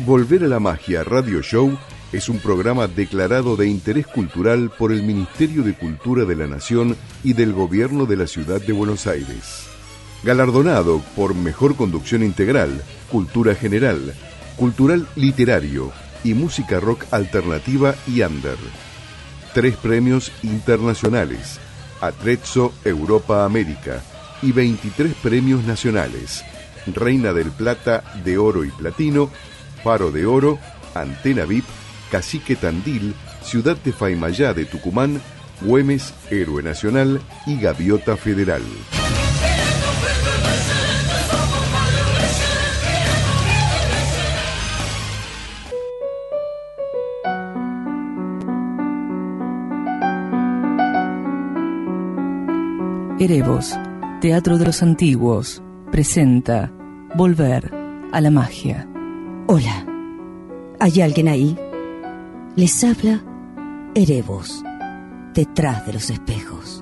Volver a la Magia Radio Show es un programa declarado de interés cultural por el Ministerio de Cultura de la Nación y del Gobierno de la Ciudad de Buenos Aires. Galardonado por Mejor Conducción Integral, Cultura General, Cultural Literario y Música Rock Alternativa y Under. 3 premios internacionales, Atrezzo Europa América, y 23 premios nacionales, Reina del Plata, de Oro y Platino, Faro de Oro, Antena VIP, Cacique Tandil, Ciudad de Faymayá de Tucumán, Güemes, Héroe Nacional y Gaviota Federal. Erebos, Teatro de los Antiguos, presenta Volver a la Magia. Hola, ¿hay alguien ahí? Les habla Erebos, detrás de los espejos.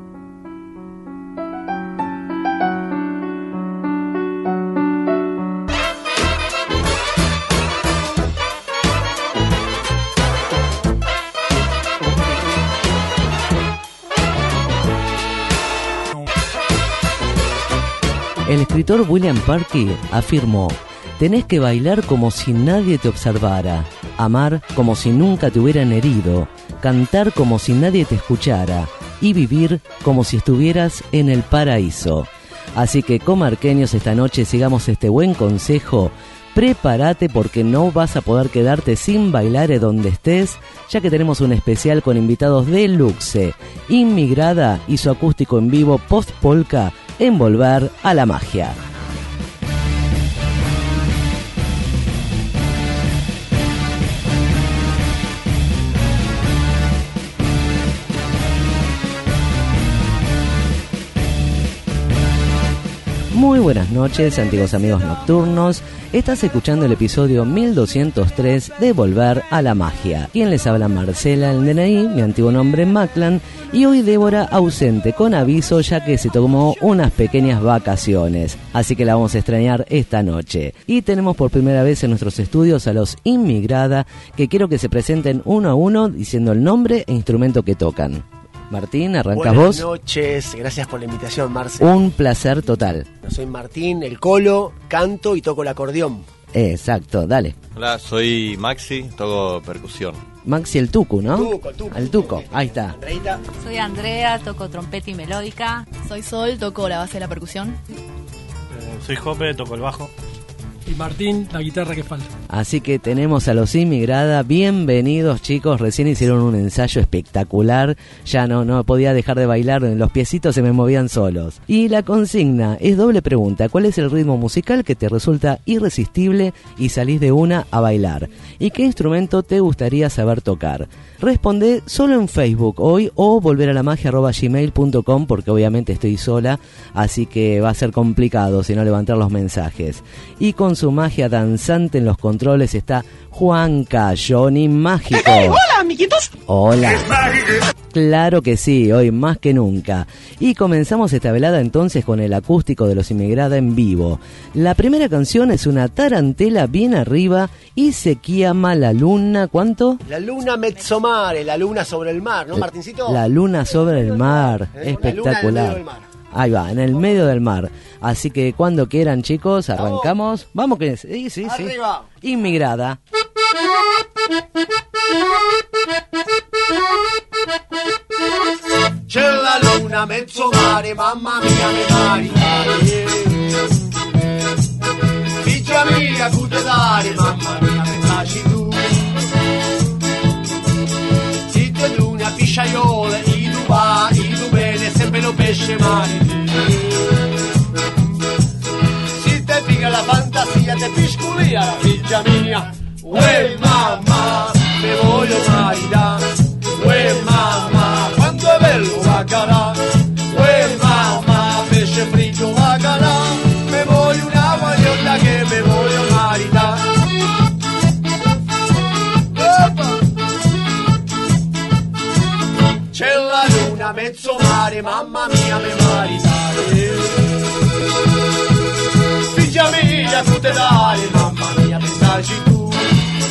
El escritor William Parky afirmó: tenés que bailar como si nadie te observara, amar como si nunca te hubieran herido, cantar como si nadie te escuchara y vivir como si estuvieras en el paraíso. Así que, comarqueños, esta noche sigamos este buen consejo. Prepárate porque no vas a poder quedarte sin bailar donde estés, ya que tenemos un especial con invitados de luxe, Inmigrada y su acústico en vivo post-polka en Volver a la Magia. Muy buenas noches, antiguos amigos nocturnos. Estás escuchando el episodio 1203 de Volver a la Magia. Quien les habla, Marcela, el DNI, mi antiguo nombre Maclan, y hoy Débora ausente con aviso ya que se tomó unas pequeñas vacaciones, así que la vamos a extrañar esta noche. Y tenemos por primera vez en nuestros estudios a los Inmigrada, que quiero que se presenten uno a uno diciendo el nombre e instrumento que tocan. Martín, arrancas vos. Buenas noches, gracias por la invitación, Marce. Un placer total. Soy Martín, el Colo, canto y toco el acordeón. Exacto, dale. Hola, soy Maxi, toco percusión. Maxi el Tucu, ¿no? El Tuco, ahí está. Andreita. Soy Andrea, toco trompeta y melódica. Soy Sol, toco la base de la percusión. Soy Jope, toco el bajo. Y Martín, la guitarra que falta. Así que tenemos a los Inmigrada. Bienvenidos, chicos. Recién hicieron un ensayo espectacular. Ya no podía dejar de bailar. Los piecitos se me movían solos. Y la consigna es doble pregunta. ¿Cuál es el ritmo musical que te resulta irresistible y salís de una a bailar? ¿Y qué instrumento te gustaría saber tocar? Responde solo en Facebook hoy o volveralamagia@gmail.com, porque obviamente estoy sola, así que va a ser complicado si no levantar los mensajes. Y con su magia danzante en los controles está Juanca, Johnny Mágico. ¡Hola, amiguitos! Hola. Claro que sí, hoy más que nunca. Y comenzamos esta velada entonces con el acústico de los Inmigrada en vivo. La primera canción es una tarantela bien arriba y se llama La Luna, ¿cuánto? La luna mezzomare, la luna sobre el mar, ¿no, Martincito? La luna sobre el mar, espectacular. La luna en el medio del mar. Ahí va, en el medio del mar. Así que cuando quieran, chicos, arrancamos. Vamos que sí. Arriba. Inmigrada. C'è la luna mezzo mare, mamma mia me maritare. Figlia mia cutelare, mamma mia me taci tu. Zitto e luna pisciaiole, i tu va, i tu bene, sempre lo pesce mare. Si te pica la fantasia, te pisculia la figlia mia. Uè mamma, me voglio maritare. Uè mamma, quanto è bello baccalà. Uè mamma, pesce fritto baccalà. Me voglio una guagliotta che me voglio maritare. C'è la luna mezzo mare, mamma mia me maritare. Figlia mia tutelare, mamma mia pensaci tu.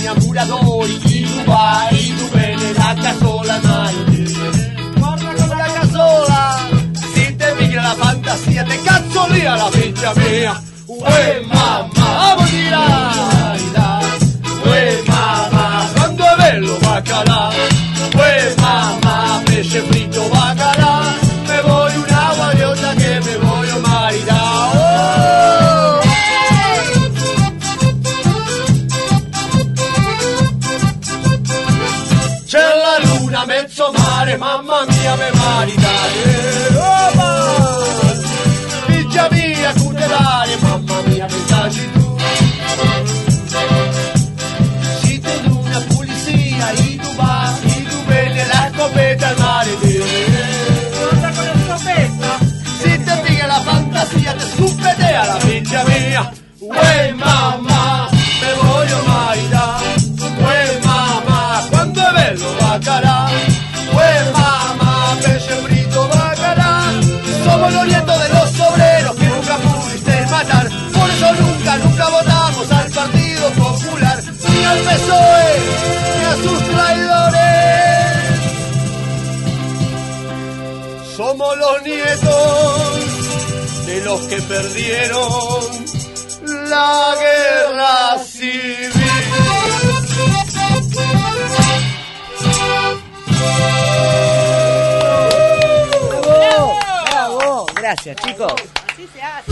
innamoratori, chi tu vai, tu bene la casola, guarda con la casola, si te migra la fantasia, te cazzo lì alla figlia mia. Uè mamma, vamos tirare, uè mamma, quando è bello baccalà, uè mamma, pesce fritto baccalà, me voglio una guagliota che me voglio maritare. Oh! C'è la luna, mezzo mare, mamma mia me maritare. Oh, figlia mia, cutelare, mamma mia pensaci tu. Si te una pulizia, i tu bene la scopetta al mare. Guarda con la scopetta. Si te piga la fantasia, te scupetea la figlia mia. Uè mamma, me voglio maritare. Uè mamma, quando è bello baccalà. Uè mamma, pesce frito baccalà. Somos los nietos de los obreros que nunca pudiste matar. Por eso nunca votamos al Partido Popular, ni al PSOE, ni a sus traidores. Somos los nietos de los que perdieron la guerra civil. ¡Bravo! Gracias, chicos. Así se hace.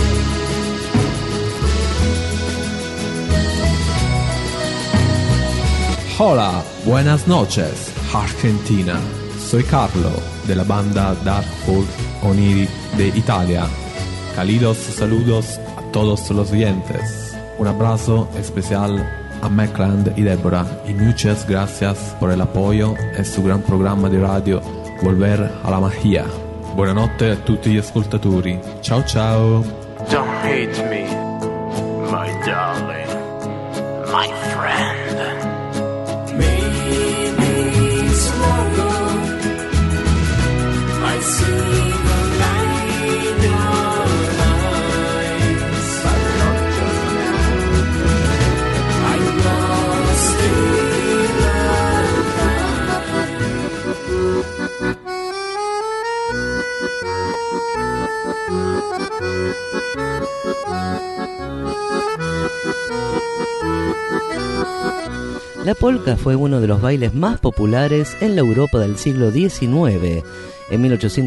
Hola, buenas noches, Argentina. Soy Carlo, de la banda Dark Folk Oniri de Italia. Cálidos saludos a todos los oyentes. Un abrazo especial a Macland y Deborah y muchas gracias por el apoyo en su gran programma di radio Volver a la Magia. Buonanotte a tutti gli ascoltatori. Ciao ciao. Don't hate me, my darling, my friend. Maybe tomorrow I see the light in your eyes, but not just now. I must stay La polka fue uno de los bailes más populares en la Europa del siglo XIX. En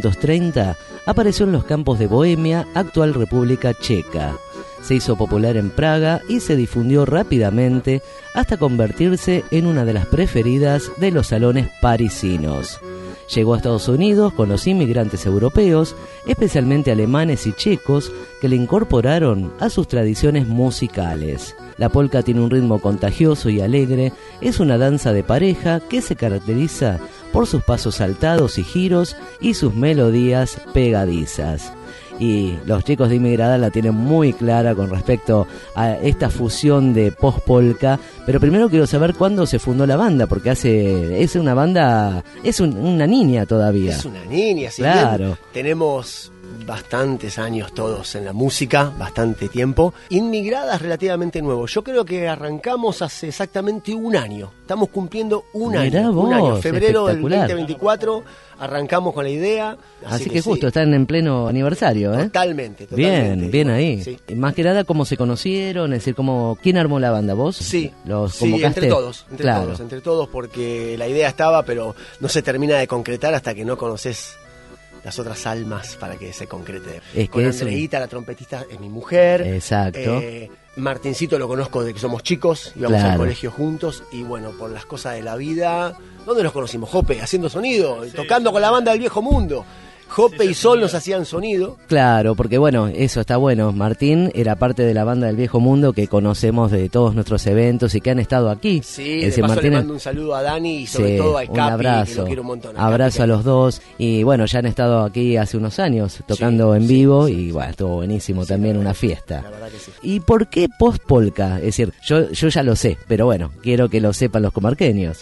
1830 apareció en los campos de Bohemia, actual República Checa. Se hizo popular en Praga y se difundió rápidamente hasta convertirse en una de las preferidas de los salones parisinos. Llegó a Estados Unidos con los inmigrantes europeos, especialmente alemanes y checos, que le incorporaron a sus tradiciones musicales. La polka tiene un ritmo contagioso y alegre, es una danza de pareja que se caracteriza por sus pasos saltados y giros y sus melodías pegadizas. Y los chicos de Inmigrada la tienen muy clara con respecto a esta fusión de post-polka. Pero primero quiero saber cuándo se fundó la banda, porque es una banda, una niña todavía. Es una niña, sí. Claro. Bien, tenemos bastantes años todos en la música, bastante tiempo. Inmigrada es relativamente nuevo. Yo creo que arrancamos hace exactamente un año. Estamos cumpliendo un año. Febrero del 2024 arrancamos con la idea. Así que justo, sí, están en pleno aniversario, ¿eh? Totalmente. Bien ahí. Sí. Y más que nada, ¿cómo se conocieron? Es decir, ¿quién armó la banda? ¿Vos? Sí. ¿Los convocaste? Entre todos, porque la idea estaba, pero no se termina de concretar hasta que no conoces las otras almas para que se concrete. Con Andreita, la trompetista, es mi mujer. Exacto. Martincito lo conozco desde que somos chicos, íbamos al colegio juntos, y bueno, por las cosas de la vida, ¿dónde nos conocimos? Jope, haciendo sonido, tocando con la banda del Viejo Mundo. Jope y Sol nos hacían sonido. Claro, porque bueno, eso está bueno. Martín era parte de la banda del Viejo Mundo que conocemos de todos nuestros eventos y que han estado aquí. Sí, de paso Martín, le mando un saludo a Dani y sobre todo a Capi, abrazo, que lo quiero un montón. Abrazo a los dos. Y bueno, ya han estado aquí hace unos años tocando en vivo y bueno, estuvo buenísimo también, una fiesta. La verdad que sí. ¿Y por qué post-polka? Es decir, yo ya lo sé, pero bueno, quiero que lo sepan los comarqueños.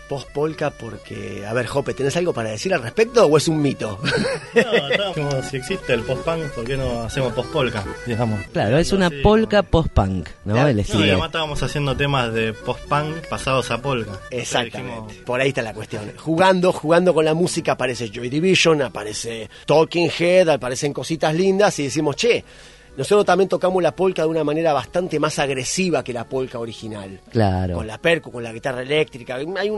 post-polka porque... A ver, Jope, ¿tenés algo para decir al respecto o es un mito? No, como si existe el post-punk, ¿por qué no hacemos post-polka? Digamos. Claro, es una polka post-punk, ¿no? El No, y estilo. además estábamos haciendo temas de post-punk pasados a polka. Exactamente, por ahí está la cuestión. Jugando con la música aparece Joy Division, aparece Talking Head, aparecen cositas lindas y decimos, che, nosotros también tocamos la polka de una manera bastante más agresiva que la polka original. Claro. Con la percu, con la guitarra eléctrica.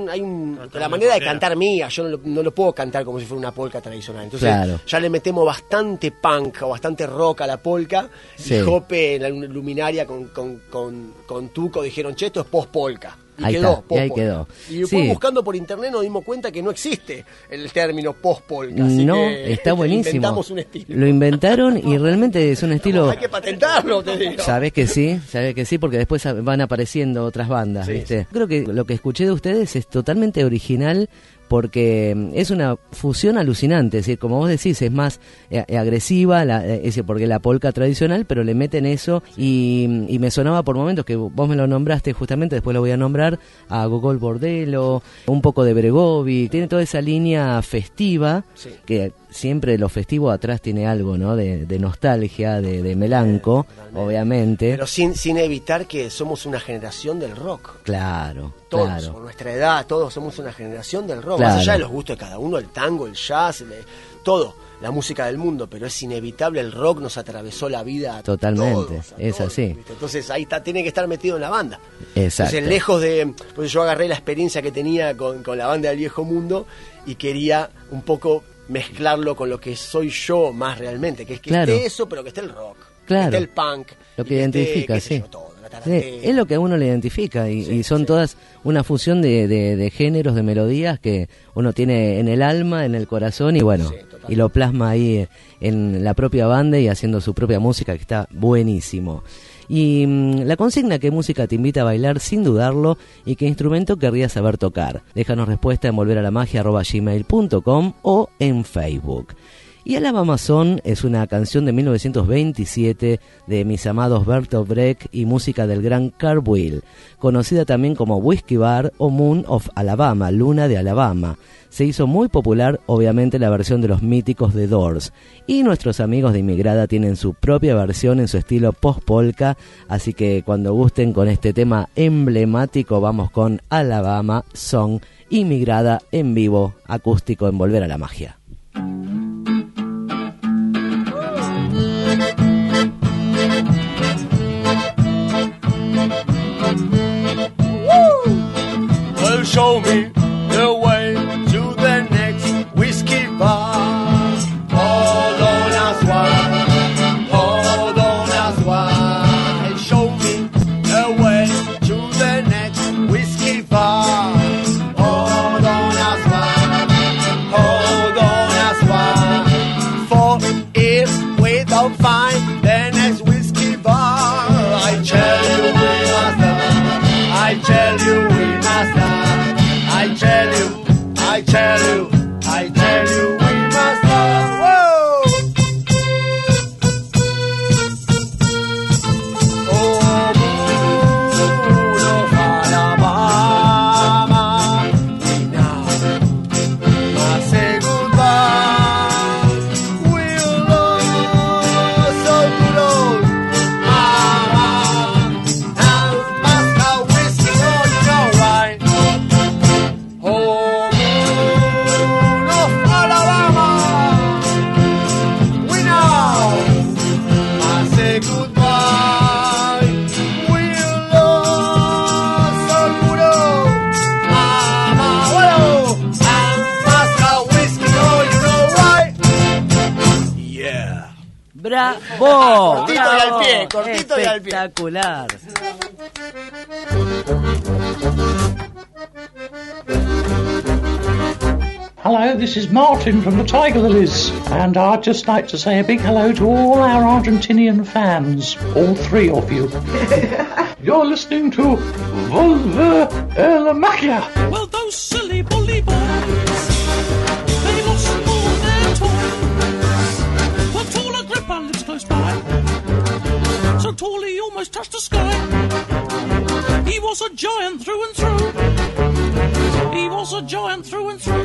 La manera de cantar mía, yo no lo puedo cantar como si fuera una polka tradicional. Entonces Claro. ya le metemos bastante punk o bastante rock a la polka. Sí. Y Jope en la luminaria con Tuco dijeron, che, esto es post-polka. Y Ahí quedó, está, y ahí post-polka. quedó. Y después Sí. buscando por internet nos dimos cuenta que no existe el término post-polka. Así No, que está buenísimo. inventamos un estilo. Lo inventaron y realmente es un estilo... Hay que patentarlo, te digo. Sabes que sí, porque después van apareciendo otras bandas, Sí, ¿viste? Creo que lo que escuché de ustedes es totalmente original porque es una fusión alucinante, es decir, como vos decís, es más agresiva, es decir, porque la polka tradicional, pero le meten eso y me sonaba por momentos que vos me lo nombraste justamente, después lo voy a nombrar, a Gogol Bordello, un poco de Bregovic, tiene toda esa línea festiva, que siempre lo festivo atrás tiene algo, ¿no? De nostalgia, de melanco, obviamente. Pero sin evitar que somos una generación del rock. Claro, Todos, claro. por nuestra edad, todos somos una generación del rock. Claro. Más allá de los gustos de cada uno, el tango, el jazz, todo, la música del mundo, pero es inevitable, el rock nos atravesó la vida a Totalmente, todos, es así. ¿viste? Entonces ahí está, tiene que estar metido en la banda. Exacto. Entonces lejos de... Pues yo agarré la experiencia que tenía con la banda del Viejo Mundo y quería un poco mezclarlo con lo que soy yo más realmente, que es que Claro. esté eso, pero que esté el rock, Claro. que esté el punk, Lo y que esté, identifica, qué sé sí. yo, todo, la Sí, tarantela. es lo que a uno le identifica y son todas una fusión de géneros, de melodías que uno tiene en el alma, en el corazón y bueno, y lo plasma ahí en la propia banda y haciendo su propia música que está buenísimo. Y la consigna: ¿qué música te invita a bailar sin dudarlo y qué instrumento querrías saber tocar? Déjanos respuesta en volveralamagia@gmail.com o en Facebook. Y Alabama Song es una canción de 1927 de mis amados Bertolt Brecht y música del gran Carl Will, conocida también como Whiskey Bar o Moon of Alabama, Luna de Alabama. Se hizo muy popular, obviamente, la versión de los míticos The Doors. Y nuestros amigos de Inmigrada tienen su propia versión en su estilo post-polka, así que cuando gusten con este tema emblemático, vamos con Alabama Song, Inmigrada en vivo, acústico en Volver a la Magia. Well, show me the way to the next whiskey bar. Hold on as well, hold on as well. Show me the way to the next whiskey bar. Hold on as well, hold on as well. For if we don't find the next whiskey bar, I tell you we must have. I tell you we must have. I tell you, I tell you, I tell you we must have. Whoa! Oh, moon of Alabama, we now must say goodbye. We'll lose so good, mama. Now must have whiskey on your wine. Oh, moon of Alabama, we now must say goodbye. We'll lose so good, mama. Well, and must have whiskey on your wine. Yeah. ¡Bravo! Cortito y al pie, cortito y al pie. Espectacular. Hello, this is Martin from the Tiger Lilies, and I'd just like to say a big hello to all our Argentinian fans, all three of you. You're listening to Volver a la Magia. Well, those silly bully boys, they lost all their toys. One tall Agrippa lives close by, so tall he almost touched the sky. He was a giant through and through. He was man through and through.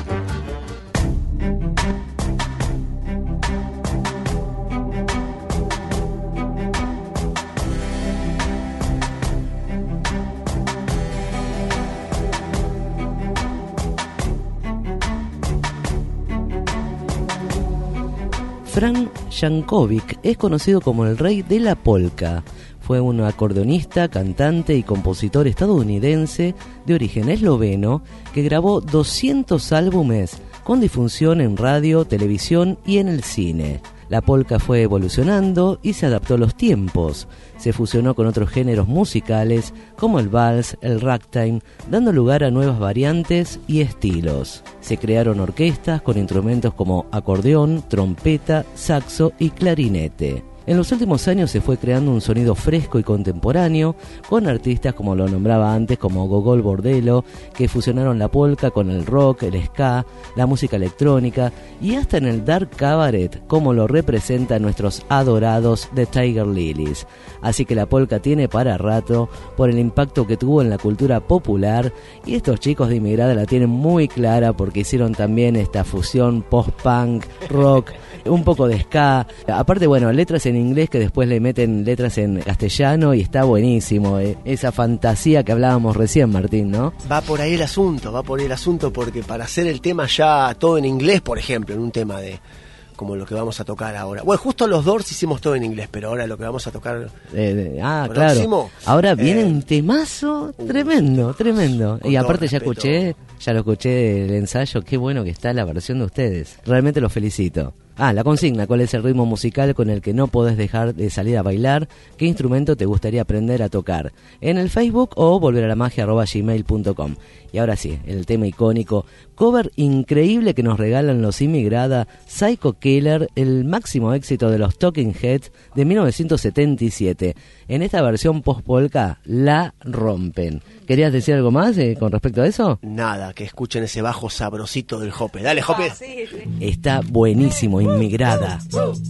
Frank Yankovic es conocido como el rey de la polka. Fue un acordeonista, cantante y compositor estadounidense de origen esloveno que grabó 200 álbumes con difusión en radio, televisión y en el cine. La polka fue evolucionando y se adaptó a los tiempos. Se fusionó con otros géneros musicales como el vals, el ragtime, dando lugar a nuevas variantes y estilos. Se crearon orquestas con instrumentos como acordeón, trompeta, saxo y clarinete. En los últimos años se fue creando un sonido fresco y contemporáneo con artistas como lo nombraba antes como Gogol Bordello, que fusionaron la polka con el rock, el ska, la música electrónica y hasta en el dark cabaret, como lo representan nuestros adorados The Tiger Lilies. Así que la polka tiene para rato por el impacto que tuvo en la cultura popular, y estos chicos de Inmigrada la tienen muy clara porque hicieron también esta fusión post-punk, rock, un poco de ska. Aparte, bueno, letras en inglés que después le meten letras en castellano y está buenísimo. Esa fantasía que hablábamos recién, Martín, ¿no? Va por ahí el asunto, porque para hacer el tema ya todo en inglés, por ejemplo, en un tema de como lo que vamos a tocar ahora. Bueno, justo los Doors hicimos todo en inglés, pero ahora lo que vamos a tocar claro. próximo, ahora viene un temazo tremendo. Y aparte ya lo escuché el ensayo, qué bueno que está la versión de ustedes. Realmente los felicito. La consigna, ¿cuál es el ritmo musical con el que no podés dejar de salir a bailar? ¿Qué instrumento te gustaría aprender a tocar? En el Facebook o volveralamagia@gmail.com. Y ahora sí, el tema icónico, cover increíble que nos regalan los Inmigrada, Psycho Killer, el máximo éxito de los Talking Heads de 1977. En esta versión post-polka la rompen. ¿Querías decir algo más con respecto a eso? Nada, que escuchen ese bajo sabrosito del Jope. Dale, Jope. Sí. Está buenísimo, Inmigrada.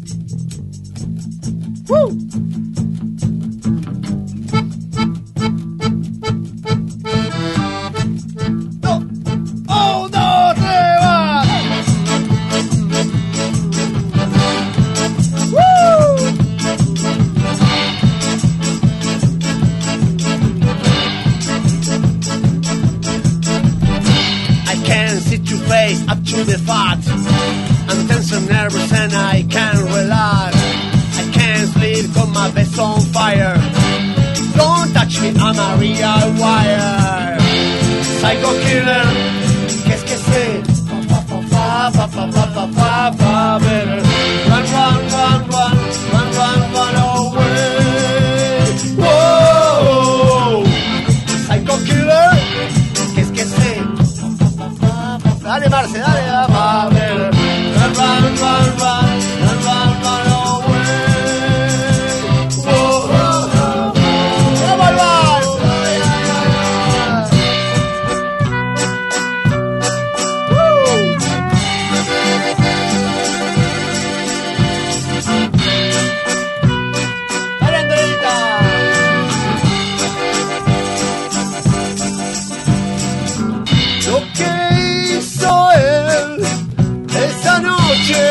Up to the fat, I'm tense and nervous and I can't relax. I can't sleep, got my vest on fire. Don't touch me, I'm a real wire. Psycho Killer, qu'est-ce que c'est? Pa pa pa pa pa pa pa better. Run away. Whoa, Psycho Killer, qu'est-ce que c'est? Dale, Marce, dale, va a ver. Run away. Dale, Andreita. Lo que hizo él esa noche,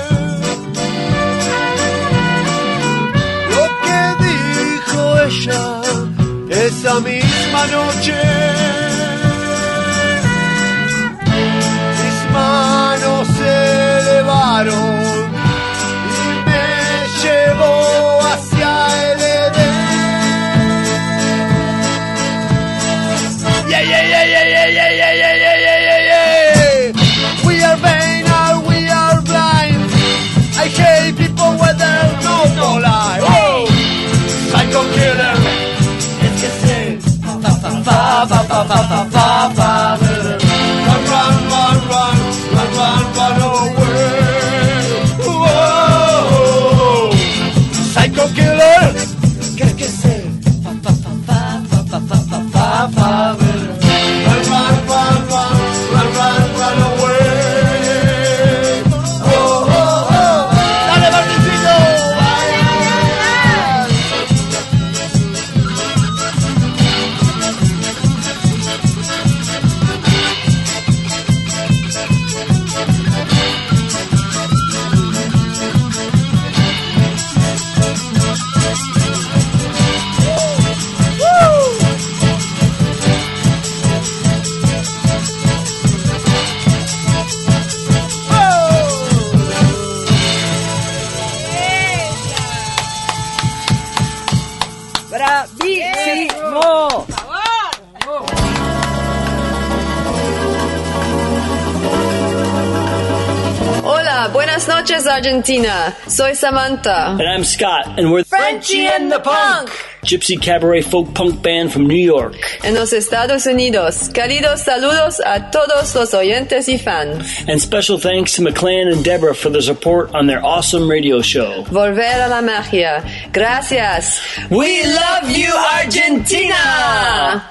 lo que dijo ella esa misma noche, mis manos se elevaron y me llevó hacia el Edén. We are vain or we are blind. I hate people with their no lie. Oh, Psycho Killer. Es que sé. Run away. Oh, Psycho Killer. ¿Qué es que sé? Run away. Dale, Martincito. Buenas noches, Argentina. Soy Samantha. And I'm Scott, and we're Frenchie and the Punk, Gypsy Cabaret folk punk band from New York. En los Estados Unidos. Cálidos saludos a todos los oyentes y fans. And special thanks to McClan and Deborah for their support on their awesome radio show. Volver a la magia. Gracias. We love you, Argentina!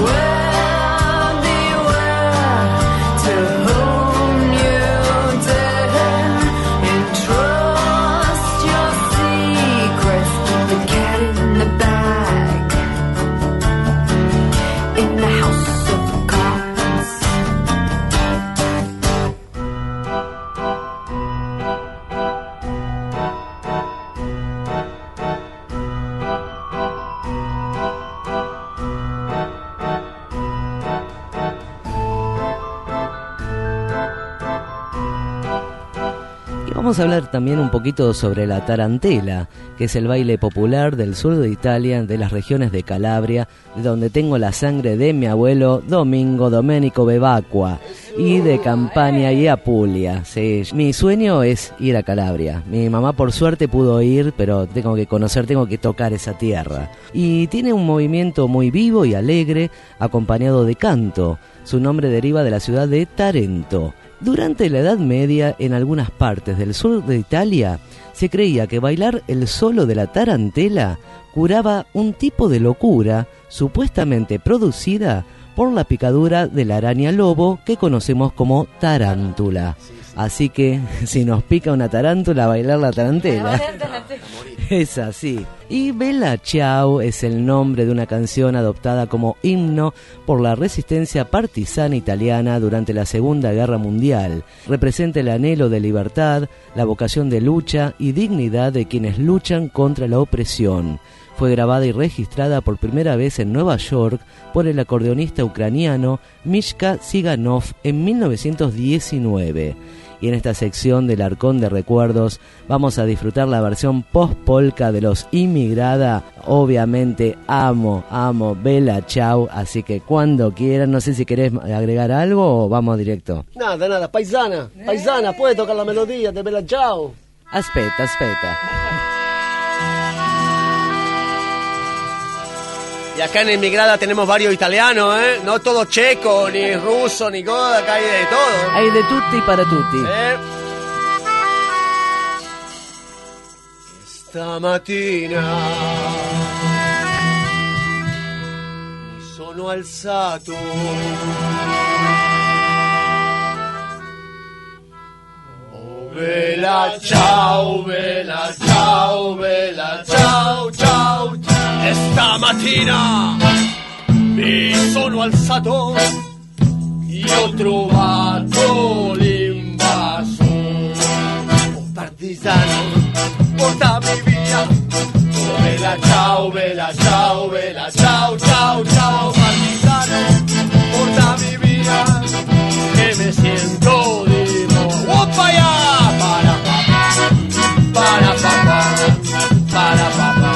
Vamos a hablar también un poquito sobre la tarantela, que es el baile popular del sur de Italia, de las regiones de Calabria, de donde tengo la sangre de mi abuelo Domingo Domenico Bevacqua, y de Campania y Apulia. Sí, mi sueño es ir a Calabria. Mi mamá por suerte pudo ir, pero tengo que conocer, tengo que tocar esa tierra. Y tiene un movimiento muy vivo y alegre, acompañado de canto. Su nombre deriva de la ciudad de Tarento. Durante la Edad Media, en algunas partes del sur de Italia, se creía que bailar el solo de la tarantela curaba un tipo de locura supuestamente producida por la picadura de la araña lobo que conocemos como tarántula. Así que, si nos pica una tarántula, bailar la tarantela. Es así. Y Bella Ciao es el nombre de una canción adoptada como himno por la resistencia partisana italiana durante la Segunda Guerra Mundial. Representa el anhelo de libertad, la vocación de lucha y dignidad de quienes luchan contra la opresión. Fue grabada y registrada por primera vez en Nueva York por el acordeonista ucraniano Mishka Siganov en 1919. Y en esta sección del Arcón de Recuerdos vamos a disfrutar la versión post-polka de los Inmigrada. Obviamente amo Bella Ciao, así que cuando quieran, no sé si querés agregar algo o vamos directo. Nada, paisana, puede tocar la melodía de Bella Ciao. Aspetta. Y acá en Inmigrada tenemos varios italianos, ¿eh? No todo checo, ni ruso, ni goda, acá hay de todo. Hay de tutti para tutti. Stamattina mi sono alzato. Oh, Bella Ciao, Bella Ciao, Bella Ciao, ciao. Stamattina mi sono alzato e ho trovato l'invaso. Oh, partigiano, portami via. Oh, Bella Ciao, Bella Ciao, Bella Ciao, ciao, ciao. Partigiano, portami via, che me siento di nuovo. ¡Opa ya! Para papá, para papá.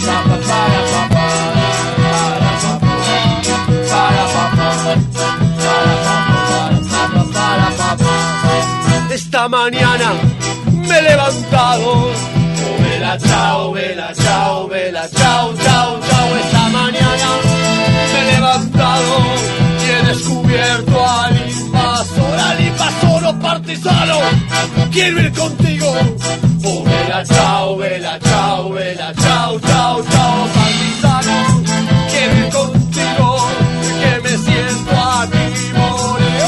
Esta mañana me he levantado. Oh, Bella Ciao, Bella Ciao, Bella Ciao, ciao, ciao. Esta mañana me he levantado y he descubierto al invasor partisano. Quiero ir contigo. Oh, Bella Ciao, Bella Ciao, Bella Ciao, ciao, ciao. Partisano, quiero ir contigo, que me siento aquí morir.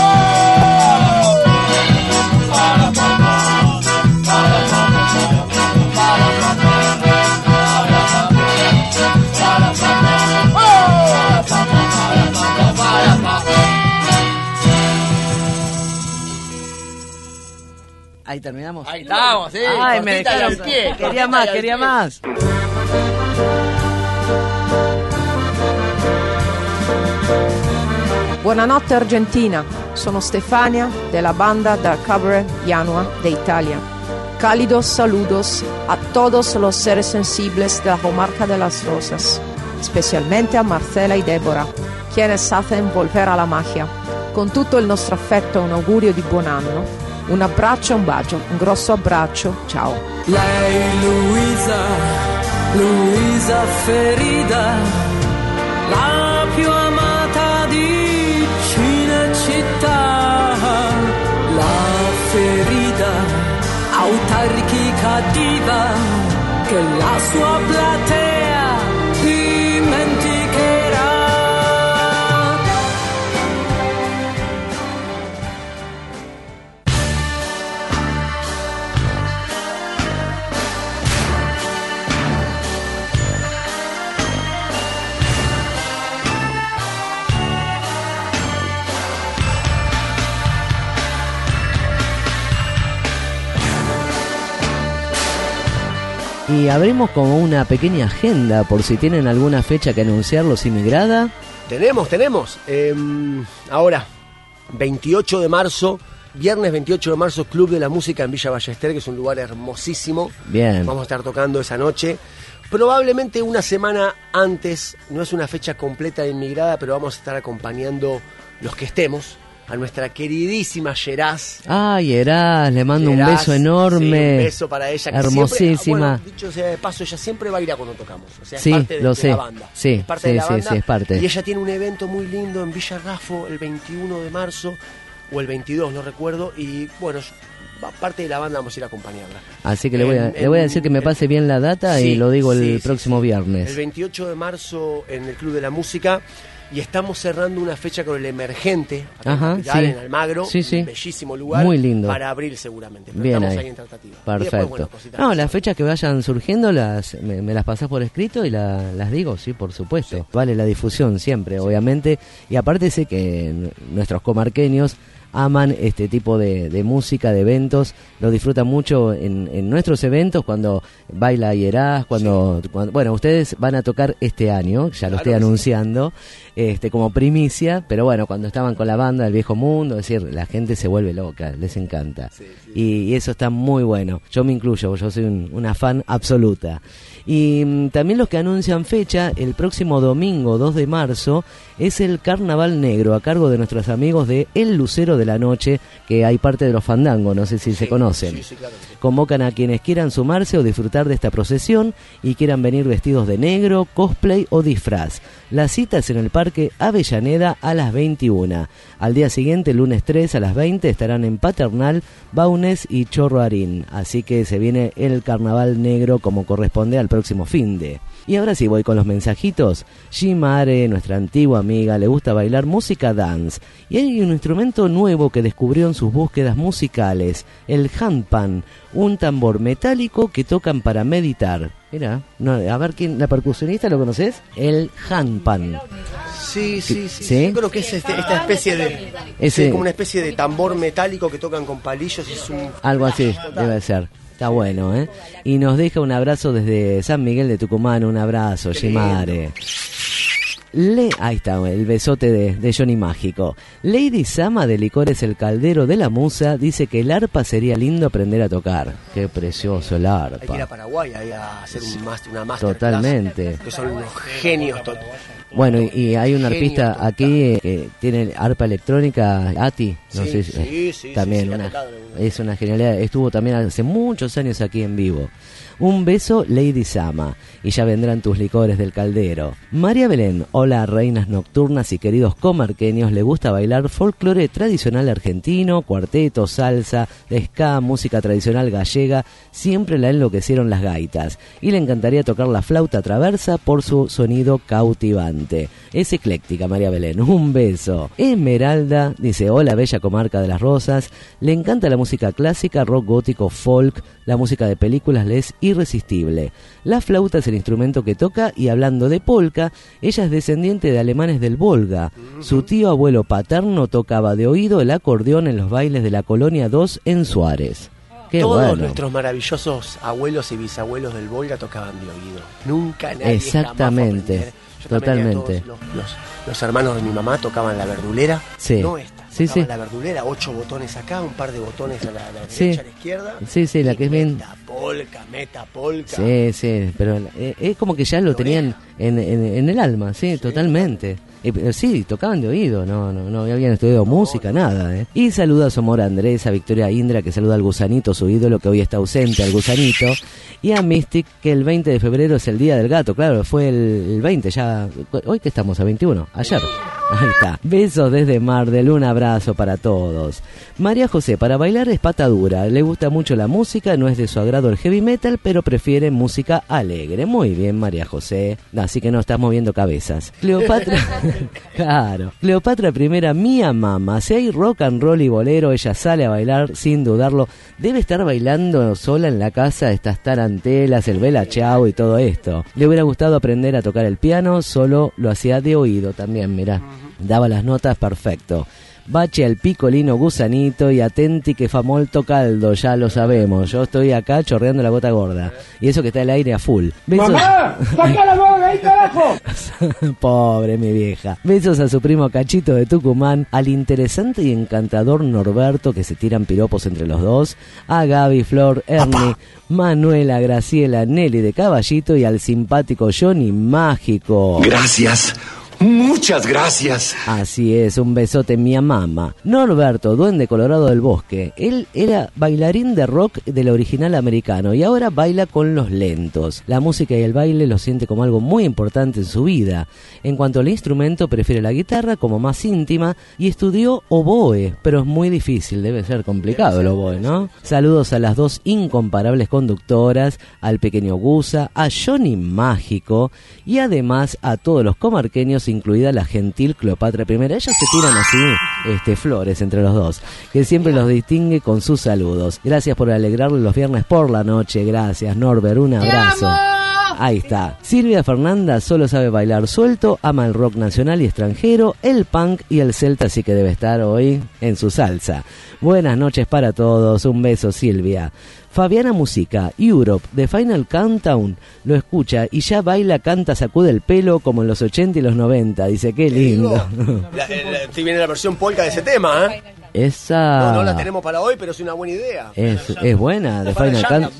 Ahí terminamos. Ahí estamos, sí. Ay, me dejaron pie. Quería más. Buonanotte Argentina, sono Stefania della banda del Cabaret Janua de Italia. Cálidos saludos a todos los seres sensibles de la comarca de Las Rosas, especialmente a Marcela y Deborah, quienes hacen volver a la magia. Con tutto il nostro affetto e un augurio di buon anno, Un abbraccio, un bacio, un grosso abbraccio, ciao. Lei Luisa ferida, la più amata di Cinecittà, la ferida autarchica diva che la sua platea dimenticherà. Y abrimos como una pequeña agenda por si tienen alguna fecha que anunciar los Imigrada. Tenemos. Ahora, 28 de marzo, viernes 28 de marzo, Club de la Música en Villa Ballester, que es un lugar hermosísimo. Bien. Vamos a estar tocando esa noche. Probablemente una semana antes, no es una fecha completa de Inmigrada, pero vamos a estar acompañando los que estemos a nuestra queridísima Yeraz. Ay, Yeraz, le mando un beso enorme. Sí, un beso para ella. Que hermosísima. Siempre, bueno, dicho sea de paso, ella siempre va a ir a cuando tocamos. O sea, sí, es parte lo de sé. la banda. Sí, es parte de la banda. Sí, es parte. Y ella tiene un evento muy lindo en Villa Raffo el 21 de marzo, o el 22, no recuerdo. Y bueno, parte de la banda vamos a ir a acompañarla. Así que le voy a decir que me pase bien la data y lo digo el próximo viernes. El 28 de marzo en el Club de la Música. Y estamos cerrando una fecha con el Emergente, acá en Almagro, un bellísimo lugar, muy lindo. Para abril seguramente. Pero bien estamos ahí en tratativa. Perfecto. Después, no, las fechas que vayan surgiendo me las pasás por escrito y las digo, sí, por supuesto. Sí. Vale la difusión siempre, obviamente. Y aparte sé que nuestros comarqueños aman este tipo de música, de eventos, lo disfrutan mucho en nuestros eventos, cuando baila Yeraz, cuando bueno, ustedes van a tocar este año, ya lo estoy anunciando, como primicia, pero bueno, cuando estaban con la banda del Viejo Mundo, es decir, la gente se vuelve loca, les encanta. Y eso está muy bueno, yo me incluyo, yo soy una fan absoluta. Y también los que anuncian fecha, el próximo domingo 2 de marzo es el Carnaval Negro a cargo de nuestros amigos de El Lucero de la Noche, que hay parte de los fandangos, no sé si se conocen. Sí, claro. Convocan a quienes quieran sumarse o disfrutar de esta procesión y quieran venir vestidos de negro, cosplay o disfraz. La cita es en el Parque Avellaneda a las 21. Al día siguiente, lunes 3 a las 20, estarán en Paternal, Baunes y Chorro Harín. Así que se viene el Carnaval Negro como corresponde al próximo finde. Y ahora sí voy con los mensajitos. Jimare, nuestra antigua amiga, le gusta bailar música dance. Y hay un instrumento nuevo que descubrió en sus búsquedas musicales, el handpan, un tambor metálico que tocan para meditar. Mira, a ver quién, la percusionista, ¿lo conoces? El handpan. Sí. Yo creo que es esta especie de... Es como una especie de tambor metálico que tocan con palillos. Algo así debe ser. Está bueno, ¿eh? Y nos deja un abrazo desde San Miguel de Tucumán. Un abrazo, Jimare. Ahí está, el besote de Johnny Mágico. Lady Sama de Licores El Caldero de la Musa dice que el arpa sería lindo aprender a tocar. Qué precioso el arpa. Hay que ir a Paraguay ahí a hacer una masterclass. Totalmente. Que son unos genios. Bueno, y hay un arpista aquí que tiene arpa electrónica, Ati, no sé si también es una genialidad. Estuvo también hace muchos años aquí en vivo. Un beso, Lady Sama, y ya vendrán tus licores del caldero. María Belén, hola reinas nocturnas y queridos comarqueños, le gusta bailar folclore tradicional argentino, cuarteto, salsa, ska, música tradicional gallega, siempre la enloquecieron las gaitas, y le encantaría tocar la flauta traversa por su sonido cautivante. Es ecléctica María Belén, un beso. Esmeralda dice, hola bella comarca de las Rosas, le encanta la música clásica, rock gótico, folk, la música de películas le es irresistible. La flauta es el instrumento que toca y hablando de polka, ella es descendiente de alemanes del Volga. Su tío abuelo paterno tocaba de oído el acordeón en los bailes de la Colonia 2 en Suárez. Qué Todos bueno. Nuestros maravillosos abuelos y bisabuelos del Volga tocaban de oído. Nunca nadie exactamente. Totalmente. Los hermanos de mi mamá tocaban la verdulera. Sí. No esta. Sí. La verdulera, 8 botones acá, un par de botones a la derecha, a la izquierda. Sí, la que es bien. Meta polka. Sí, pero es como que ya lo tenían en el alma, sí, totalmente. Sí, tocaban de oído, no habían estudiado música, nada. Y saluda a su amor a Andrés, a Victoria Indra, que saluda al Gusanito, su ídolo, que hoy está ausente, al Gusanito, y a Mystic, que el 20 de febrero es el Día del Gato. Claro, fue el 20 ya. ¿Hoy que estamos? ¿A 21? Ayer. Ahí está. Besos desde Mar del, un abrazo para todos. María José, para bailar es pata dura, le gusta mucho la música, no es de su agrado el heavy metal, pero prefiere música alegre. Muy bien, María José. Así que no estás moviendo cabezas. Cleopatra, claro. Cleopatra primera, mía mamá. Si hay rock and roll y bolero, ella sale a bailar sin dudarlo. Debe estar bailando sola en la casa estas tarantelas, el Bella Ciao y todo esto. Le hubiera gustado aprender a tocar el piano, solo lo hacía de oído también, mirá. Daba las notas perfecto. Bache al picolino Gusanito y atenti que fa molto caldo, ya lo sabemos. Yo estoy acá chorreando la gota gorda. Y eso que está el aire a full. Besos... ¡Mamá! ¡Saca la boca ahí, carajo! Pobre mi vieja. Besos a su primo Cachito de Tucumán, al interesante y encantador Norberto, que se tiran piropos entre los dos, a Gaby, Flor, Ernie, Manuela, Graciela, Nelly de Caballito y al simpático Johnny Mágico. Gracias. Muchas gracias. Así es, un besote mi mamá. Norberto, duende colorado del bosque. Él era bailarín de rock del original americano y ahora baila con los lentos. La música y el baile lo siente como algo muy importante en su vida. En cuanto al instrumento, prefiere la guitarra como más íntima y estudió oboe, pero es muy difícil, debe ser complicado el oboe, ¿no? Saludos a las dos incomparables conductoras, al pequeño Gusa, a Johnny Mágico y además a todos los comarqueños, incluida la gentil Cleopatra I. Ellos se tiran así, flores entre los dos, que siempre los distingue con sus saludos. Gracias por alegrarle los viernes por la noche. Gracias, Norbert, un abrazo. Ahí está. Silvia Fernanda solo sabe bailar suelto, ama el rock nacional y extranjero, el punk y el celta, así que debe estar hoy en su salsa. Buenas noches para todos, un beso, Silvia. Fabiana Musica, Europe, The Final Countdown, lo escucha y ya baila, canta, sacude el pelo como en los 80 y los 90. Dice, qué lindo. Si viene la versión polka de ese tema, ¿eh? Esa... No la tenemos para hoy, pero es una buena idea. Es buena, The Final Countdown.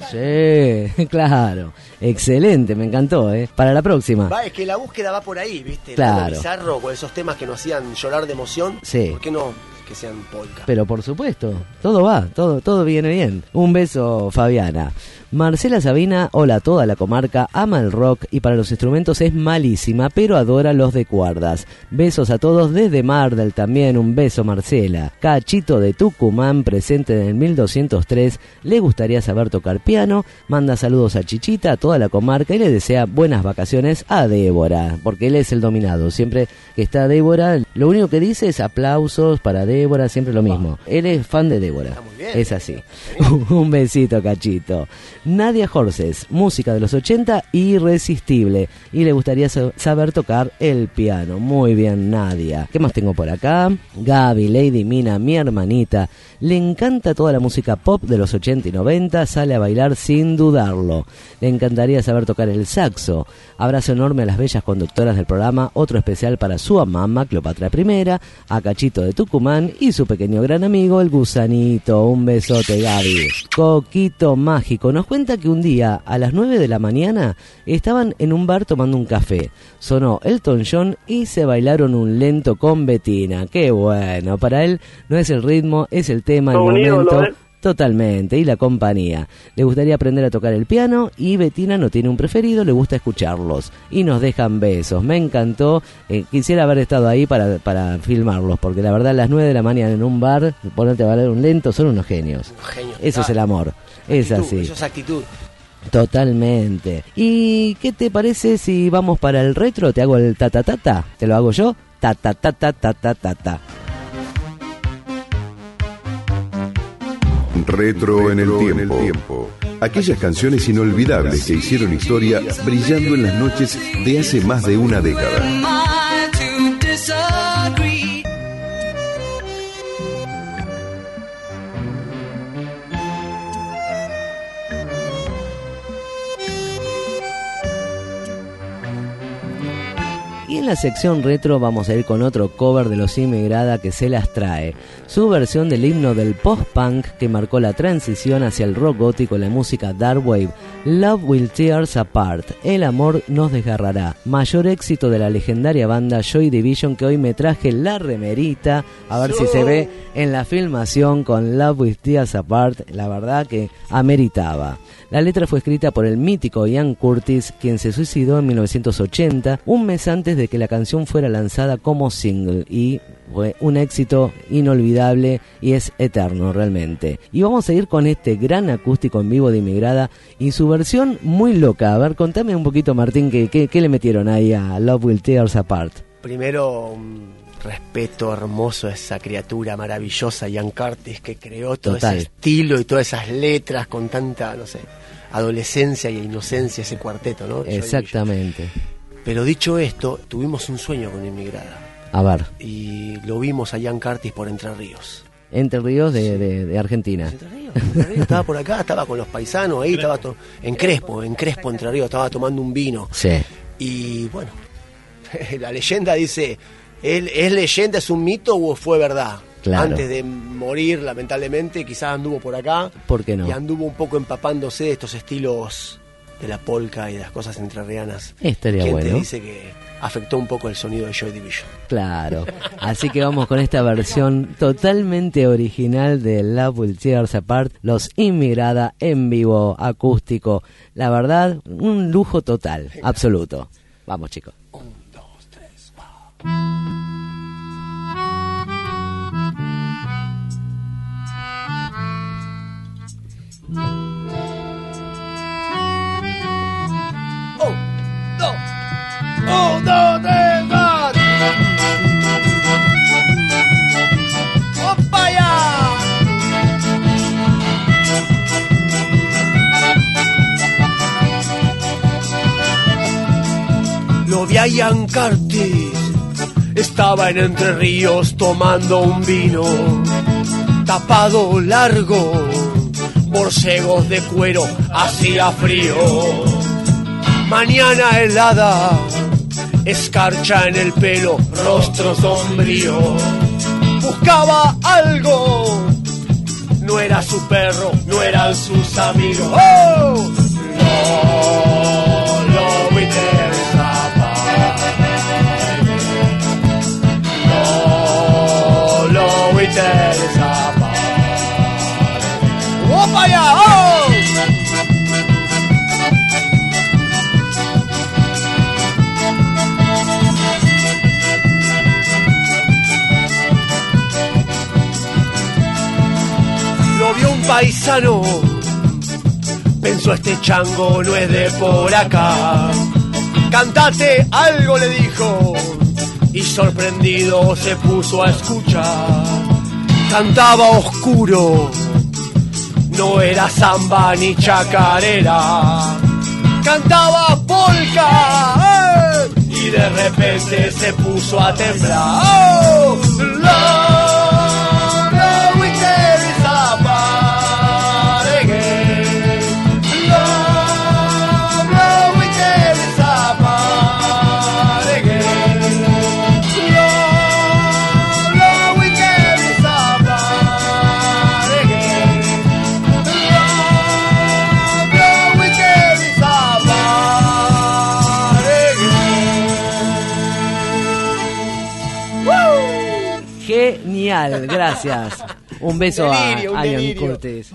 Sí, claro. Excelente, me encantó, ¿eh? Para la próxima. Es que la búsqueda va por ahí, ¿viste? Claro. Bizarro, con esos temas que nos hacían llorar de emoción. Sí. ¿Por qué no que sean polka? Pero por supuesto, todo va, todo viene bien. Un beso, Fabiana. Marcela Sabina, hola a toda la comarca, ama el rock y para los instrumentos es malísima, pero adora los de cuerdas. Besos a todos desde Mar del también, un beso Marcela. Cachito de Tucumán, presente en el 1203, le gustaría saber tocar piano, manda saludos a Chichita, a toda la comarca y le desea buenas vacaciones a Débora, porque él es el dominado. Siempre que está Débora, lo único que dice es aplausos para Débora, siempre lo mismo. Él es fan de Débora. Es así. Un besito, Cachito. Nadia Horses, música de los 80, irresistible. Y le gustaría saber tocar el piano. Muy bien, Nadia. ¿Qué más tengo por acá? Gaby, Lady Mina, mi hermanita. Le encanta toda la música pop de los 80 y 90. Sale a bailar sin dudarlo. Le encantaría saber tocar el saxo. Abrazo enorme a las bellas conductoras del programa. Otro especial para su mamá, Cleopatra I, a Cachito de Tucumán y su pequeño gran amigo, el Gusanito. Un besote, Gaby. Coquito Mágico nos cuenta que un día a las 9 de la mañana estaban en un bar tomando un café. Sonó Elton John y se bailaron un lento con Betina. Qué bueno, para él no es el ritmo, es el tema, el momento. Totalmente, y la compañía. Le gustaría aprender a tocar el piano y Betina no tiene un preferido, le gusta escucharlos. Y nos dejan besos, me encantó. Quisiera haber estado ahí para filmarlos, porque la verdad a las 9 de la mañana en un bar, ponerte a bailar un lento, son unos genios. Eso es el amor, es así. Eso es actitud. Totalmente. ¿Y qué te parece si vamos para el retro? ¿Te hago el ta-ta-ta-ta? ¿Te lo hago yo? Ta-ta-ta-ta-ta-ta-ta. Retro en el tiempo. Aquellas canciones inolvidables que hicieron historia brillando en las noches de hace más de una década. Y en la sección retro vamos a ir con otro cover de los Inmigrada que se las trae. Su versión del himno del post-punk que marcó la transición hacia el rock gótico en la música dark wave. Love Will Tear Us Apart, El amor nos desgarrará. Mayor éxito de la legendaria banda Joy Division, que hoy me traje la remerita. A ver si se ve en la filmación con Love Will Tear Us Apart. La verdad que ameritaba. La letra fue escrita por el mítico Ian Curtis, quien se suicidó en 1980, un mes antes de que la canción fuera lanzada como single, y fue un éxito inolvidable y es eterno realmente. Y vamos a ir con este gran acústico en vivo de Inmigrada y su versión muy loca. A ver, contame un poquito, Martín, ¿qué le metieron ahí a Love Will Tear Us Apart? Primero, un respeto hermoso a esa criatura maravillosa, Ian Curtis, que creó todo ese estilo y todas esas letras con tanta, no sé, adolescencia y inocencia, ese cuarteto, ¿no? Exactamente. Pero dicho esto, tuvimos un sueño con Inmigrada. A ver. Y lo vimos a Ian Curtis por Entre Ríos. Entre Ríos de Argentina. Entre Ríos, estaba por acá, estaba con los paisanos ahí, estaba en Crespo, Entre Ríos, estaba tomando un vino. Sí. Y bueno, la leyenda dice, ¿es leyenda, es un mito o fue verdad? Claro. Antes de morir, lamentablemente, quizás anduvo por acá. ¿Por qué no? Y anduvo un poco empapándose de estos estilos de la polka y de las cosas entrerrianas. Estaría ¿Quién bueno? te dice que afectó un poco el sonido de Joy Division? Claro. Así que vamos con esta versión totalmente original de Love Will Tear Us Apart, los Inmigrada en vivo, acústico. La verdad, un lujo total, absoluto. Vamos, chicos. 1, 2, 3, 1, 2, 3, 4. ¡Opa ya! Lo vi a Ian Curtis, estaba en Entre Ríos tomando un vino, tapado largo, borcegos de cuero, hacía frío. Mañana helada, escarcha en el pelo, rostro sombrío. Buscaba algo, no era su perro, no eran sus amigos. ¡Oh! No, lo vi ¡opa ya! ¡Oh! Lo vio un paisano, pensó este chango no es de por acá. Cantate algo, le dijo, y sorprendido se puso a escuchar. Cantaba oscuro, no era samba ni chacarera, cantaba polka, y de repente se puso a temblar. ¡Oh! Love will tear us apart again. Love will tear us apart again. Love will tear us apart again. Love will tear us apart again. ¡Woo! Genial, gracias. Un beso a Ian Curtis.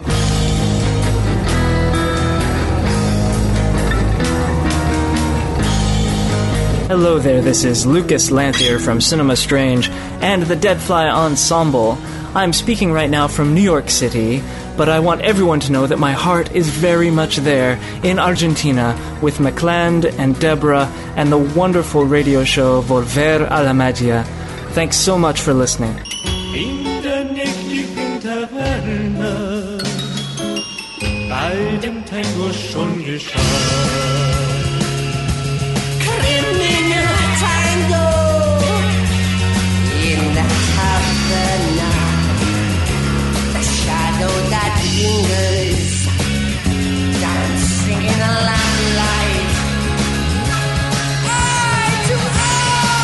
Hello there, this is Lucas Lanthier from Cinema Strange and the Deadfly Ensemble. I'm speaking right now from New York City, but I want everyone to know that my heart is very much there in Argentina with McCland and Deborah and the wonderful radio show Volver a la Magia. Thanks so much for listening. In der nächtlichen Taverne, bei dem Tango schon geschah. Criminal tango in the Havana, the shadow that lingers, dancing in the lamplight. Eye to eye.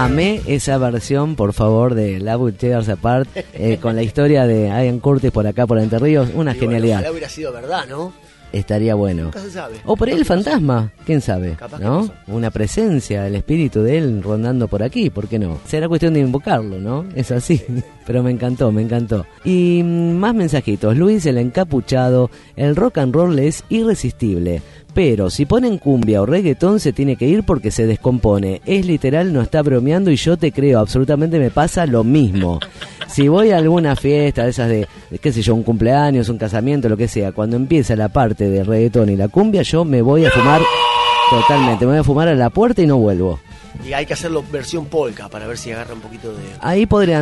Amé esa versión, por favor, de Love Will Tear Us Apart, con la historia de Ian Curtis por acá, por Entre Ríos. Una genialidad. Ojalá hubiera sido verdad, ¿no? Estaría bueno. Nunca se sabe. O por ahí el fantasma, quién sabe, Capaz ¿no? Una presencia, el espíritu de él rondando por aquí, ¿por qué no? Será cuestión de invocarlo, ¿no? Es así. Pero me encantó, me encantó. Y más mensajitos. Luis, el encapuchado, el rock and roll es irresistible. Pero si ponen cumbia o reggaetón se tiene que ir porque se descompone. Es literal, no está bromeando y yo te creo, absolutamente me pasa lo mismo. Si voy a alguna fiesta de esas de qué sé yo, un cumpleaños, un casamiento, lo que sea, cuando empieza la parte de reggaetón y la cumbia, yo me voy a fumar totalmente. Me voy a fumar a la puerta y no vuelvo. Y hay que hacerlo versión polka para ver si agarra un poquito de... Ahí podría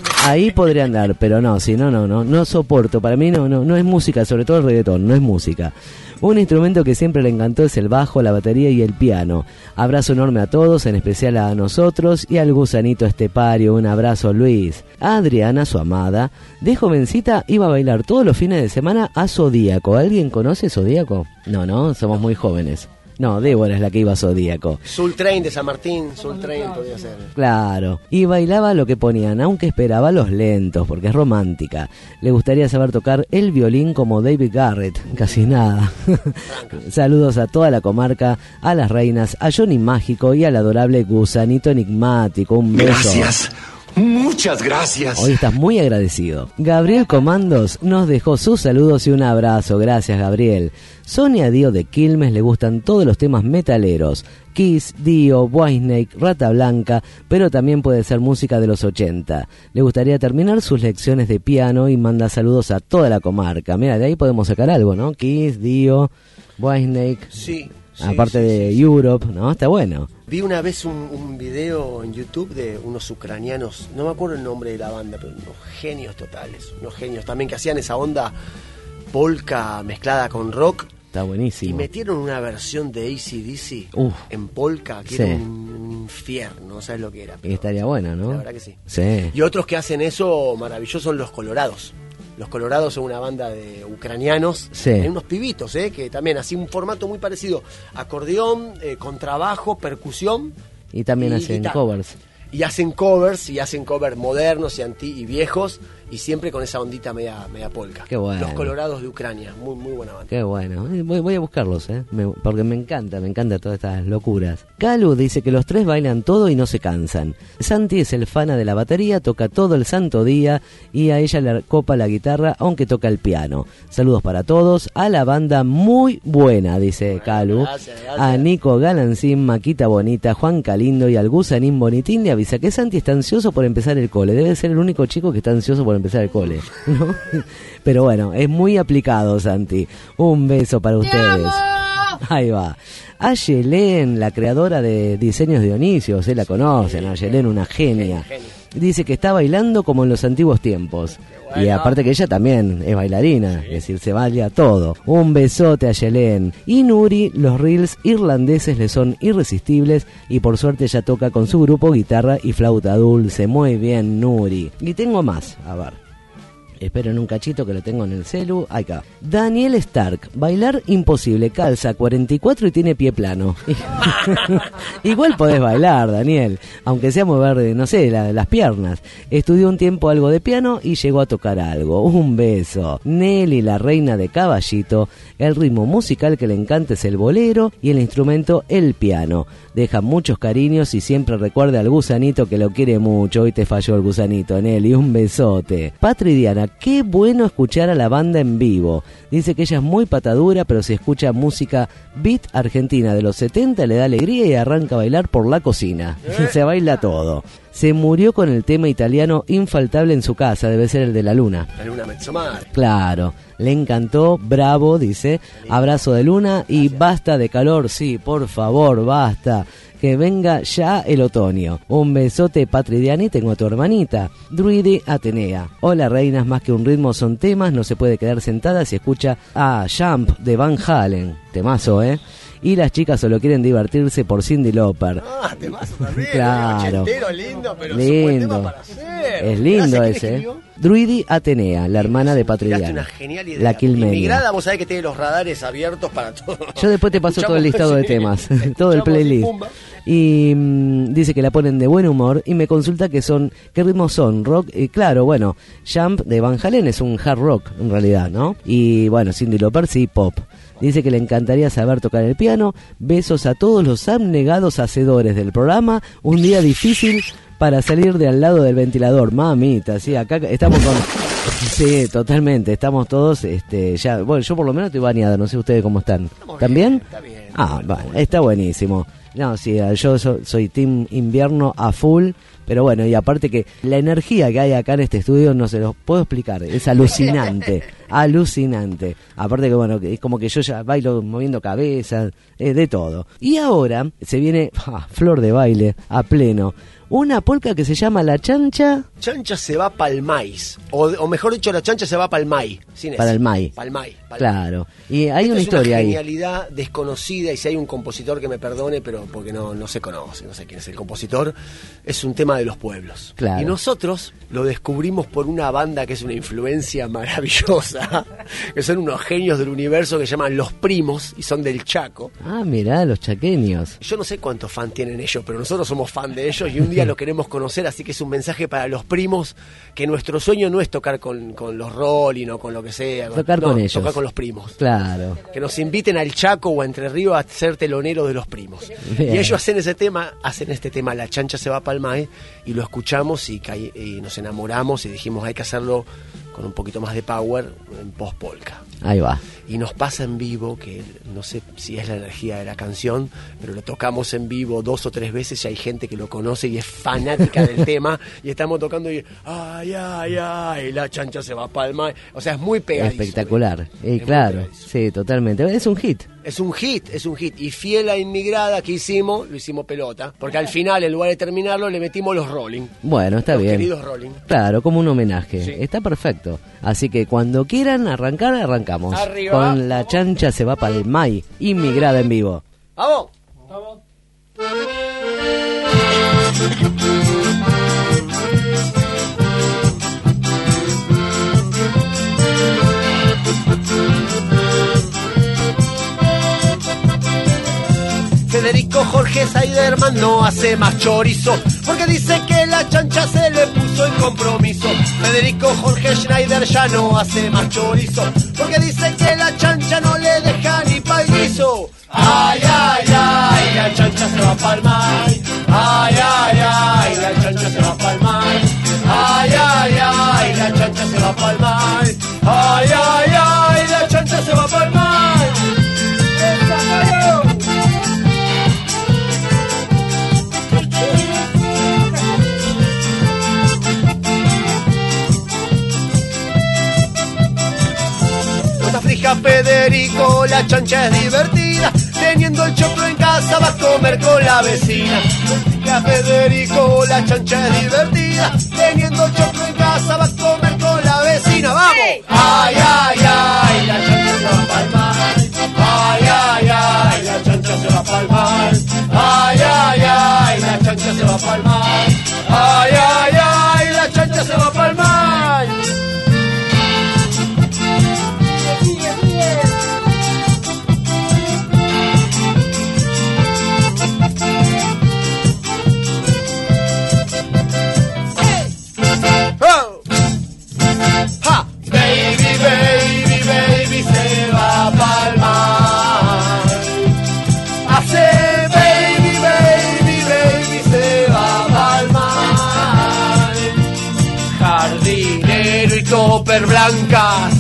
andar, pero no, si no soporto. Para mí no es música, sobre todo el reggaetón, no es música. Un instrumento que siempre le encantó es el bajo, la batería y el piano. Abrazo enorme a todos, en especial a nosotros y al gusanito estepario. Un abrazo, Luis. A Adriana, su amada, de jovencita iba a bailar todos los fines de semana a Zodíaco. ¿Alguien conoce Zodíaco? No, somos muy jóvenes. No, Débora es la que iba a Zodíaco. Soul Train de San Martín, Soul Train podía ser. Claro, y bailaba lo que ponían, aunque esperaba los lentos, porque es romántica. Le gustaría saber tocar el violín como David Garrett, casi nada. Saludos a toda la comarca, a las reinas, a Johnny Mágico y al adorable Gusanito Enigmático. Un beso. Gracias. Muchas gracias. Hoy estás muy agradecido. Gabriel Comandos nos dejó sus saludos y un abrazo. Gracias, Gabriel. Sonia Dio de Quilmes le gustan todos los temas metaleros. Kiss, Dio, Whitesnake, Rata Blanca, pero también puede ser música de los 80. Le gustaría terminar sus lecciones de piano y manda saludos a toda la comarca. Mira, de ahí podemos sacar algo, ¿no? Kiss, Dio, Whitesnake. Sí. Aparte de Europe, ¿no? Está bueno. Vi una vez un video en YouTube de unos ucranianos, no me acuerdo el nombre de la banda, pero unos genios totales, unos genios también que hacían esa onda polka mezclada con rock. Está buenísimo. Y metieron una versión de AC/DC en polka, que era un infierno, no sabes lo que era. Y estaría buena, ¿no? La verdad que sí. Sí. Y otros que hacen eso maravilloso son los Colorados. Los Colorados son una banda de ucranianos, hay unos pibitos, que también así un formato muy parecido, acordeón, contrabajo, percusión. Y también hacen guitarra. Covers. Y hacen covers modernos y viejos, y siempre con esa ondita media polka. Qué bueno. Los Colorados de Ucrania, muy buena banda. Qué bueno. Voy a buscarlos, porque me encanta todas estas locuras. Calu dice que los tres bailan todo y no se cansan. Santi es el fana de la batería, toca todo el santo día y a ella le copa la guitarra, aunque toca el piano. Saludos para todos. A la banda muy buena, dice Calu. Gracias. A Nico Galancín, Maquita Bonita, Juan Calindo y al Gusanín Bonitín le avisa que Santi está ansioso por empezar el cole. Debe ser el único chico que está ansioso por empezar el cole, ¿no? Pero bueno, es muy aplicado, Santi. Un beso para ustedes. Ahí va. A Yelén, la creadora de diseños Dionisios, la conocen, a Yelén, una genia. Dice que está bailando como en los antiguos tiempos. Y aparte que ella también es bailarina, es decir, se baila todo. Un besote a Yelén. Y Nuri, los reels irlandeses le son irresistibles y por suerte ella toca con su grupo guitarra y flauta dulce. Muy bien, Nuri. Y tengo más, a ver. Esperen un cachito que lo tengo en el celu. Acá. Daniel Stark. Bailar imposible. Calza 44 y tiene pie plano. Igual podés bailar, Daniel. Aunque sea mover, no sé, las piernas. Estudió un tiempo algo de piano y llegó a tocar algo. Un beso. Nelly, la reina de Caballito. El ritmo musical que le encanta es el bolero y el instrumento el piano. Deja muchos cariños y siempre recuerda al gusanito que lo quiere mucho. Hoy te falló el gusanito, Nelly. Un besote. Patri Diana. Qué bueno escuchar a la banda en vivo. Dice que ella es muy patadura, pero si escucha música beat argentina de los 70 le da alegría y arranca a bailar por la cocina. Se baila todo. Se murió con el tema italiano infaltable en su casa, debe ser el de la luna. La luna Mezzomar. Claro, le encantó, bravo, dice. Abrazo de luna y basta de calor, sí, por favor, basta. Que venga ya el otoño. Un besote, Patridiani, tengo a tu hermanita. Druidi Atenea. Hola, reinas, más que un ritmo son temas, no se puede quedar sentada si escucha a Jump de Van Halen. Temazo, y las chicas solo quieren divertirse por Cyndi Lauper. Ah, te vas súper bien. Claro. Ochentero, lindo, pero es un buen tema para hacer. Es lindo Gracias, ¿quién ese. escribió? Druidi Atenea, la hermana de Tiraste Patridiana. una genial idea. La Quilmenia. Mi grada, vos sabés que tiene los radares abiertos para todo. Yo después te paso todo el listado de temas, todo el playlist. Y dice que la ponen de buen humor y me consulta qué ritmos son, rock, y claro, bueno, Jump de Van Halen es un hard rock en realidad, ¿no? Y bueno, Cyndi Lauper sí, pop. Dice que le encantaría saber tocar el piano. Besos a todos los abnegados hacedores del programa. Un día difícil para salir de al lado del ventilador. Mamita, sí, acá estamos con... Sí, totalmente, estamos todos, ya, bueno, yo por lo menos estoy bañado, no sé ustedes cómo están. ¿Están bien? Está bien. Ah, bueno, está buenísimo. No, sí, yo soy team invierno a full, pero bueno, y aparte que la energía que hay acá en este estudio no se los puedo explicar, es alucinante, alucinante. Aparte que bueno, es como que yo ya bailo moviendo cabezas, de todo. Y ahora se viene flor de baile a pleno. Una polka que se llama La Chancha. Chancha se va pa'l maíz. O mejor dicho, la chancha se va pa'l maíz. Para el maíz. Pa'l maíz. Claro. Y hay una historia ahí. Es una genialidad desconocida, y si hay un compositor que me perdone, pero porque no se conoce, no sé quién es el compositor, es un tema de los pueblos. Claro. Y nosotros lo descubrimos por una banda que es una influencia maravillosa, que son unos genios del universo que se llaman Los Primos, y son del Chaco. Ah, mirá, los chaqueños. Yo no sé cuántos fans tienen ellos, pero nosotros somos fan de ellos y un día lo queremos conocer, así que es un mensaje para Los Primos, que nuestro sueño no es tocar con los Rolling o con lo que sea. Tocar con ellos. Tocar con Los Primos. Claro. Que nos inviten al Chaco o a Entre Ríos a ser telonero de Los Primos. Bien. Y ellos hacen este tema, La Chancha se va pa'l maíz, y lo escuchamos y nos enamoramos y dijimos hay que hacerlo con un poquito más de power en post-polka. Ahí va. Y nos pasa en vivo, que no sé si es la energía de la canción, pero lo tocamos en vivo 2 o 3 veces y hay gente que lo conoce y es fanática del tema, y estamos tocando y ay, ay, ay, la chancha se va pa'l maíz. O sea, es muy pegadizo. Espectacular. Y claro, sí, totalmente. Es un hit. Es un hit. Y fiel a Inmigrada que hicimos, lo hicimos pelota, porque al final, en lugar de terminarlo, le metimos los Rolling. Bueno, está bien. Los queridos Rolling. Claro, como un homenaje. Sí. Está perfecto. Así que cuando quieran arrancar, arrancamos. Arriba. Con La Chancha se va pa'l maíz. Inmigrada en vivo. ¡Vamos! Federico Jorge Saiderman no hace más chorizo, porque dice que la chancha se le puso en compromiso. Federico Jorge Schneider ya no hace más chorizo, porque dice que la chancha no le deja ni pa'l guiso. Ay, ay, ay, la chancha se va pa'l maíz. Ay, ay, ay, la chancha se va pa'l maíz. Ay, ay, ay, la chancha se va pa'l maíz. Ay, ay, ay, la chancha se va pa'l maíz. Frija Federico, la chancha es divertida, teniendo el choclo en casa va a comer con la vecina. Frija Federico, la chancha es divertida, teniendo el choclo en casa va a comer con la vecina. ¡Vamos! Ay, ay, ay, la chancha se va pa'l maíz. Ay, ay, ay, la chancha se va pa'l maíz. Ay, ay, ay, la chancha se va pa'l maíz. Ay, ay, ay, la chancha se va pa'l maíz. Topper blancas.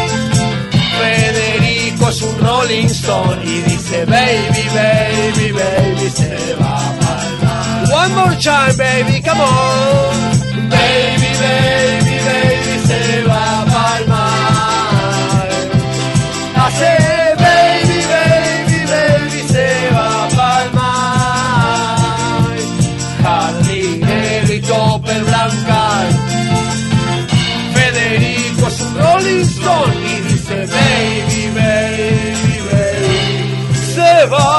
Federico es un Rolling Stone y dice baby, baby, baby, se va pa'l maíz. One more time, baby, come on. Baby, baby, baby, se va pa'l maíz. Hace baby, baby, baby, se va pa'l maíz. Jardinero y Topper blancas. Federico es un Rolling Stone y dice baby, baby, baby, se va.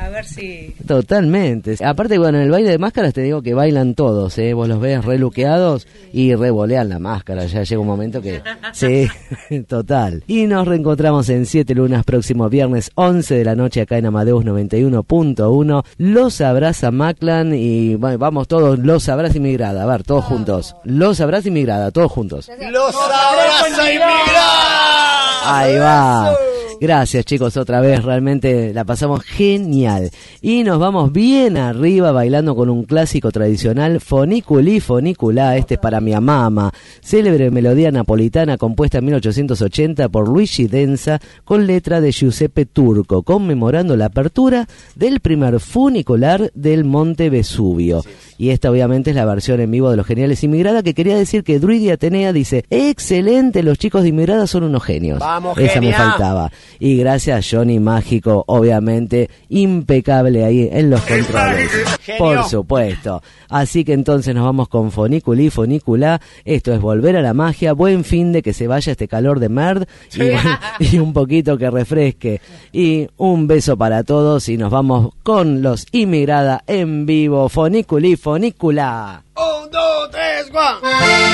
A ver si... Totalmente. Aparte, bueno, en el baile de máscaras te digo que bailan todos, ¿eh? Vos los ves reluqueados y revolean la máscara. Ya llega un momento que... Sí, total. Y nos reencontramos en 7 lunas, próximo viernes 11 de la noche acá en Amadeus 91.1. Los abraza Maclan y bueno, vamos todos, los abraza Inmigrada. A ver, todos juntos. Los abraza Inmigrada, todos juntos. Los abraza Inmigrada. Ahí va. Gracias, chicos, otra vez, realmente la pasamos genial. Y nos vamos bien arriba bailando con un clásico tradicional, Foniculí Foniculá, este es para mi amama, célebre melodía napolitana compuesta en 1880 por Luigi Denza con letra de Giuseppe Turco, conmemorando la apertura del primer funicular del Monte Vesubio. Y esta obviamente es la versión en vivo de Los Geniales Inmigrada, que quería decir que Druidi Atenea dice, excelente, los chicos de Inmigrada son unos genios. Vamos, esa genia. me faltaba. Y gracias Johnny Mágico, obviamente, impecable ahí en los controles. Genio. Por supuesto. Así que entonces nos vamos con Foniculí, Foniculá. Esto es volver a la magia. Buen fin de que se vaya este calor de merd y un poquito que refresque. Y un beso para todos y nos vamos con los Inmigrada en vivo. Foniculí, Foniculá. 1, 2, 3, 4.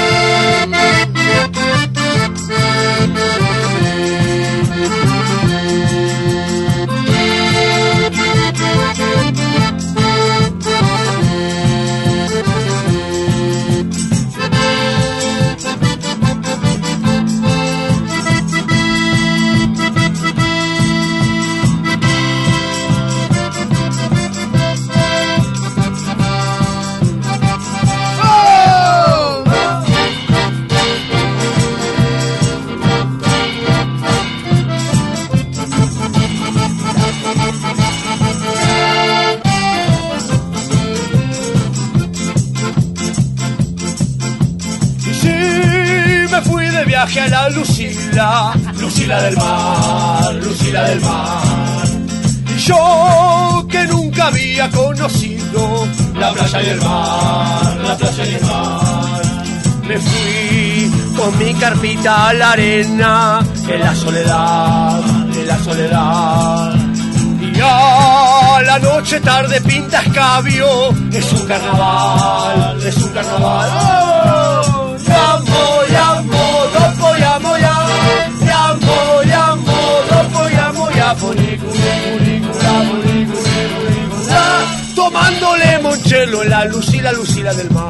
Viaje a la Lucila, Lucila del mar, Lucila del mar. Y yo que nunca había conocido la playa y el mar, la playa y el mar. Me fui con mi carpita a la arena, en la soledad, en la soledad. Y a la noche tarde pinta escabio, es un carnaval, es un carnaval. ¡Oh! Yambo, dopo, yamo, ya. Yambo, dopo, yamo, ya. Funicula. Tomando limoncello en la Lucila, Lucila del mar.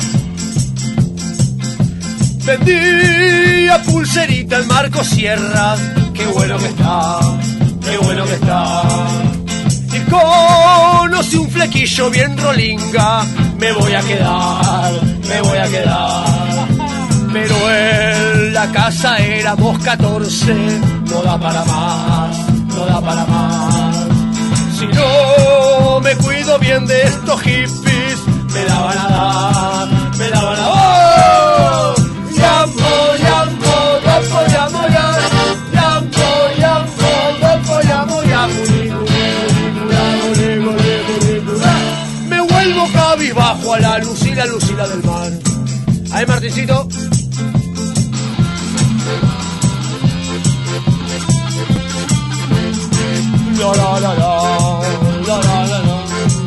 Vendía pulserita al Marco Sierra. Qué bueno que está, qué bueno que está. Y conocí un flequillo bien rolinga. Me voy a quedar, me voy a quedar. Pero en la casa éramos 14, no da para más, no da para más. Si no me cuido bien de estos hippies, me la van a dar, me la van a dar. ¡Oh! Yambo, dopo, yamo, ya. Yambo, dopo, yamo, ya. Me vuelvo cabizbajo a la Lucila, Lucila del mar. Ahí, Martincito. La la la la, la la la la.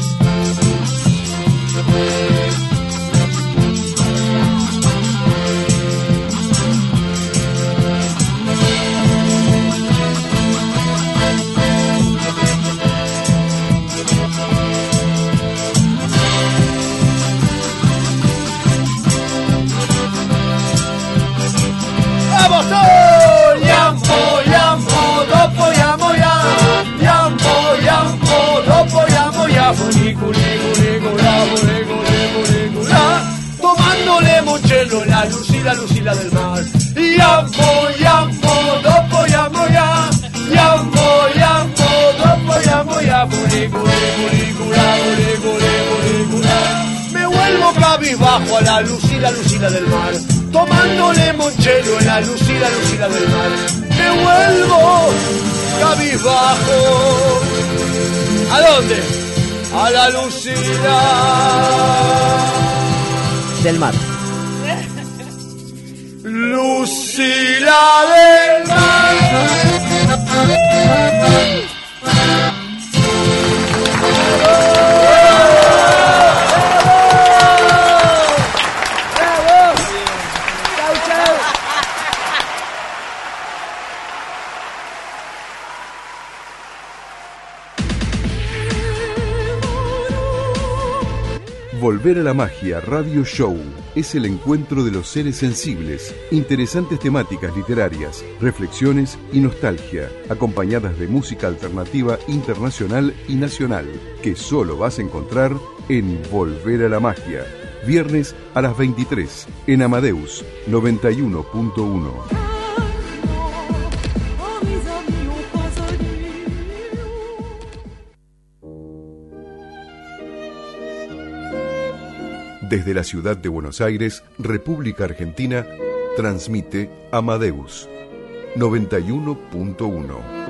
¡Vamos todos! Yambo, dopo, yamo, ya. Yambo, dopo, yamo, ya. Funicula. Tomando limoncello en la Lucila, Lucila del mar. Yambo, dopo, yamo, ya. Yambo, dopo, yamo, ya. Funicula. Me vuelvo cabizbajo a la Lucila, Lucila del mar. Tomando limoncello en la Lucila, Lucila del mar. Me vuelvo cabizbajo. ¿A dónde? A la Lucila del mar. Lucila del mar. Volver a la Magia Radio Show es el encuentro de los seres sensibles, interesantes temáticas literarias, reflexiones y nostalgia, acompañadas de música alternativa internacional y nacional, que solo vas a encontrar en Volver a la Magia. Viernes a las 23 en Amadeus 91.1. Desde la ciudad de Buenos Aires, República Argentina, transmite Amadeus 91.1.